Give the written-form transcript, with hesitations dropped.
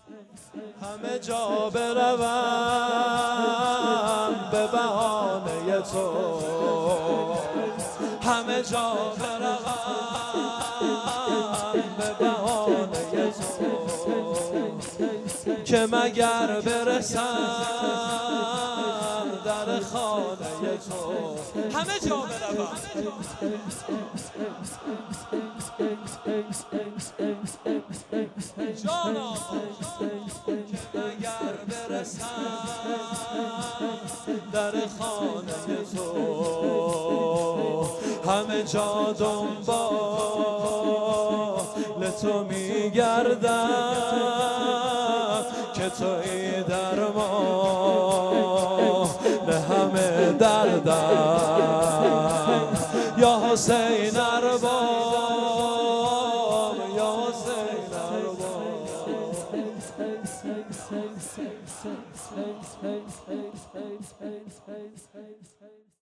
همه جا بروم به بهانه تو، همه جا بروم به بهانه تو، که مگر برسم در خانه تو. همه جا بروم جانا، که مگر برسم در خانه تو. همه جا دنبال تو میگردم، که تویی درمان همه دردم. یا حسین ارباب، یا حسین ارباب.